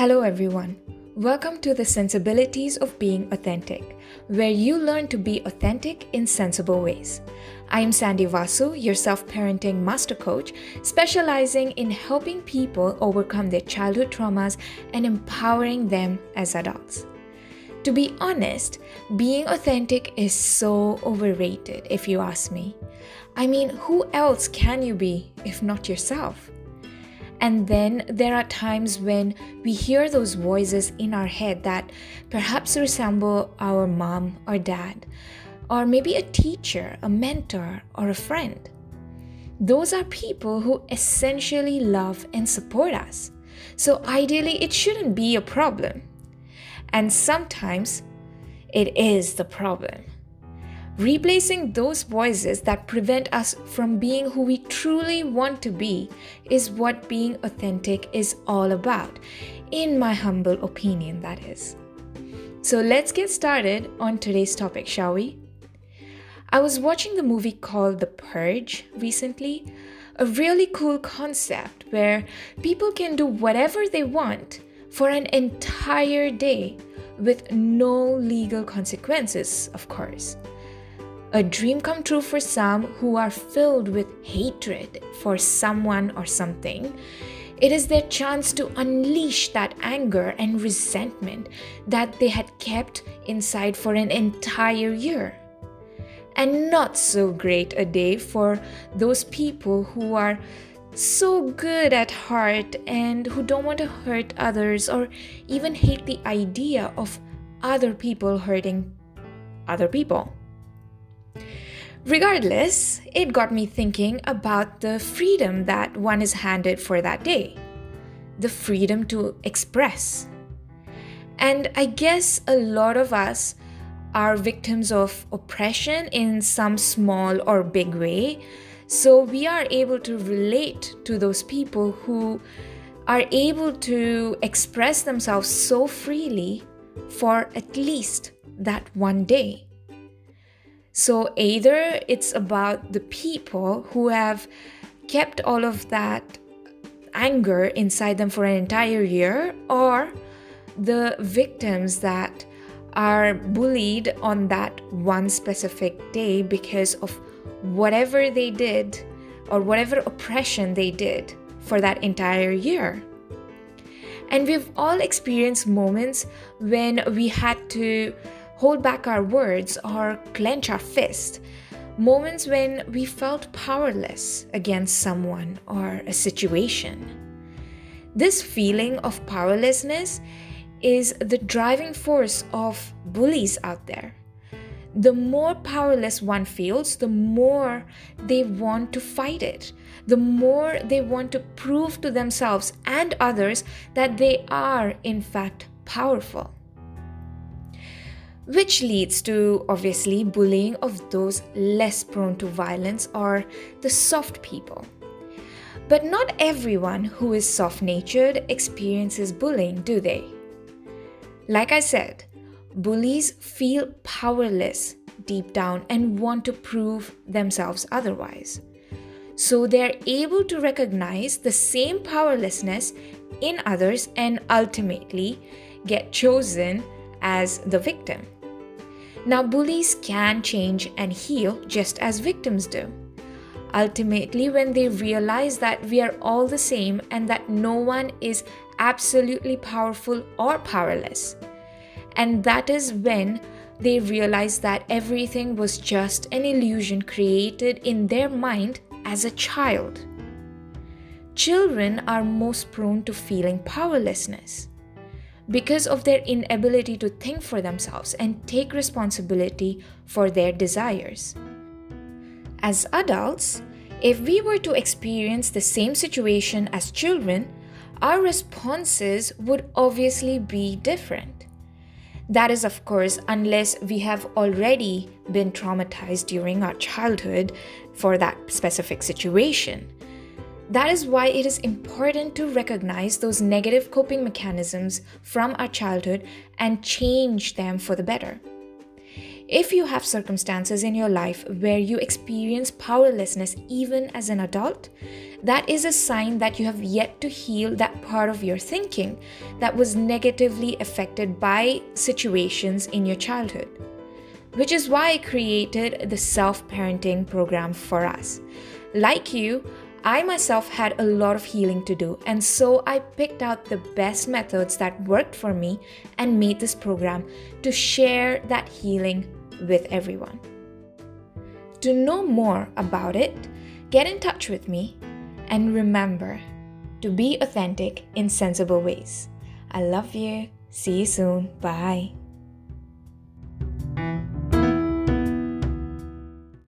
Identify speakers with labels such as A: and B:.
A: Hello, everyone. Welcome to the Sensibilities of Being Authentic, where you learn to be authentic in sensible ways. I am Sandy Vasu, your self-parenting master coach, specializing in helping people overcome their childhood traumas and empowering them as adults. To be honest, being authentic is so overrated, if you ask me. I mean, who else can you be if not yourself? And then there are times when we hear those voices in our head that perhaps resemble our mom or dad, or maybe a teacher, a mentor, or a friend. Those are people who essentially love and support us. So ideally, it shouldn't be a problem. And sometimes it is the problem. Replacing those voices that prevent us from being who we truly want to be is what being authentic is all about, in my humble opinion, that is. So let's get started on today's topic, shall we? I was watching the movie called The Purge recently, a really cool concept where people can do whatever they want for an entire day with no legal consequences, of course. A dream come true for some who are filled with hatred for someone or something. It is their chance to unleash that anger and resentment that they had kept inside for an entire year. And not so great a day for those people who are so good at heart and who don't want to hurt others or even hate the idea of other people hurting other people. Regardless, it got me thinking about the freedom that one is handed for that day. The freedom to express. And I guess a lot of us are victims of oppression in some small or big way. So we are able to relate to those people who are able to express themselves so freely for at least that one day. So either it's about the people who have kept all of that anger inside them for an entire year, or the victims that are bullied on that one specific day because of whatever they did or whatever oppression they did for that entire year. And we've all experienced moments when we had to hold back our words or clench our fist. Moments when we felt powerless against someone or a situation. This feeling of powerlessness is the driving force of bullies out there. The more powerless one feels, the more they want to fight it. The more they want to prove to themselves and others that they are, in fact, powerful. Which leads to, obviously, bullying of those less prone to violence or the soft people. But not everyone who is soft-natured experiences bullying, do they? Like I said, bullies feel powerless deep down and want to prove themselves otherwise. So they're able to recognize the same powerlessness in others and ultimately get chosen as the victim. Now, bullies can change and heal just as victims do. Ultimately, when they realize that we are all the same and that no one is absolutely powerful or powerless. And that is when they realize that everything was just an illusion created in their mind as a child. Children are most prone to feeling powerlessness because of their inability to think for themselves and take responsibility for their desires. As adults, if we were to experience the same situation as children, our responses would obviously be different. That is, of course, unless we have already been traumatized during our childhood for that specific situation. That is why it is important to recognize those negative coping mechanisms from our childhood and change them for the better. If you have circumstances in your life where you experience powerlessness even as an adult, that is a sign that you have yet to heal that part of your thinking that was negatively affected by situations in your childhood. Which is why I created the self-parenting program for us. Like you, I myself had a lot of healing to do, and so I picked out the best methods that worked for me and made this program to share that healing with everyone. To know more about it, get in touch with me, and remember to be authentic in sensible ways. I love you. See you soon. Bye.